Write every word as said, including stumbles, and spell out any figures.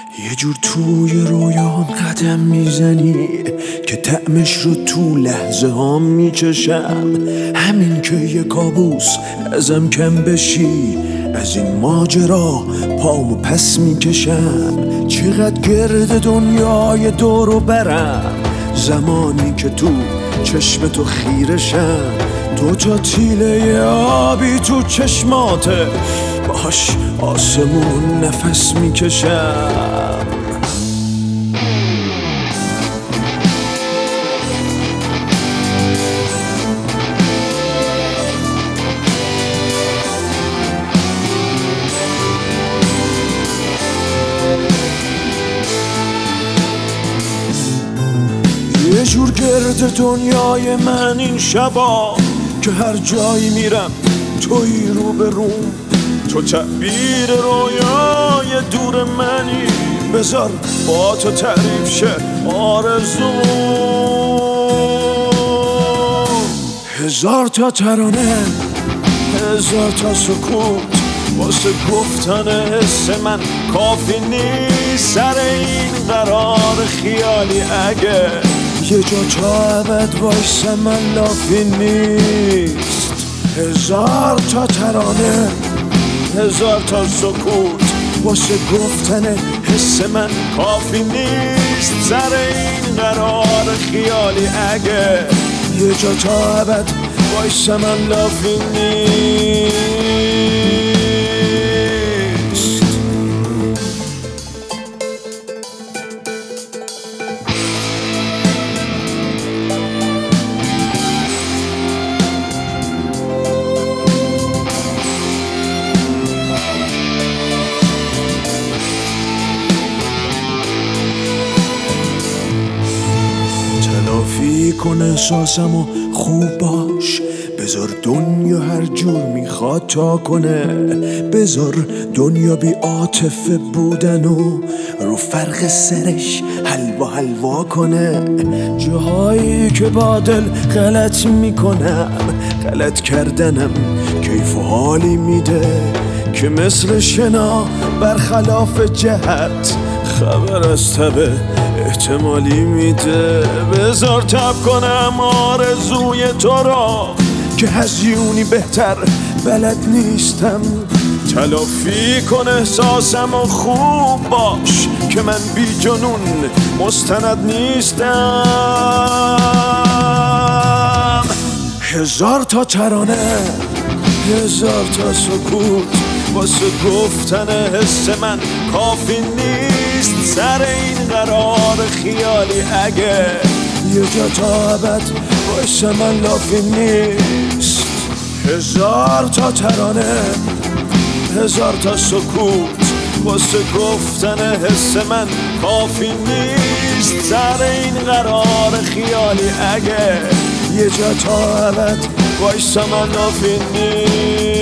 یه جور توی رویام قدم میزنی که طعمش رو تو لحظه ها میچشم. همین که یه کابوس ازم کم بشی، از این ماجرا پامو پس میکشم. چقدر گرد دنیای دورو برم، زمانی که تو چشم تو خیرشم. دو تا تیله آبی تو چشماته، باش آسمون نفس میکشم. یه جور گرد دنیای من این شبا، که هر جایی میرم توی رو به روم. تو تعبیر رویای دور منی، بذار با تو تعریف شه آرزو. هزار تا ترانه، هزار تا سکوت، واسه گفتن حس من کافی نیست. سر این قرار خیالی اگه یه جا تا ابد وایسه من لافی نیست. هزار تا ترانه، هزار تا سکوت، واسه گفتن حس من کافی نیست. سر این قرار خیالی اگه یه جا تا ابد وایسه من لافی نیست. تلافی کن احساسم و خوب باش، بذار دنیا هر جور میخواد تا کنه. بذار دنیا بی عاطفه بودن و رو فرق سرش حلوا حلوا کنه. جاهایی که با دل غلط میکنم، غلط کردنم کیف و حالی میده، که مثل شنا برخلاف جهت خبر از تبه احتمالی میده. بذار تب کنم آرزوی تو را، که هزیونی بهتر بلد نیستم. تلافی کن احساسم و خوب باش، که من بی جنون مستند نیستم. هزار تا ترانه، هزار تا سکوت، واسه گفتن حس من کافی نیست. سر این قرار خیالی اگه یه جا تا ابد وایسه من لافی نیست. هزار تا ترانه، هزار تا سکوت، واسه گفتن حس من کافی نیست. سر این قرار خیالی اگه یه جا تا ابد وایسه من لافی نیست.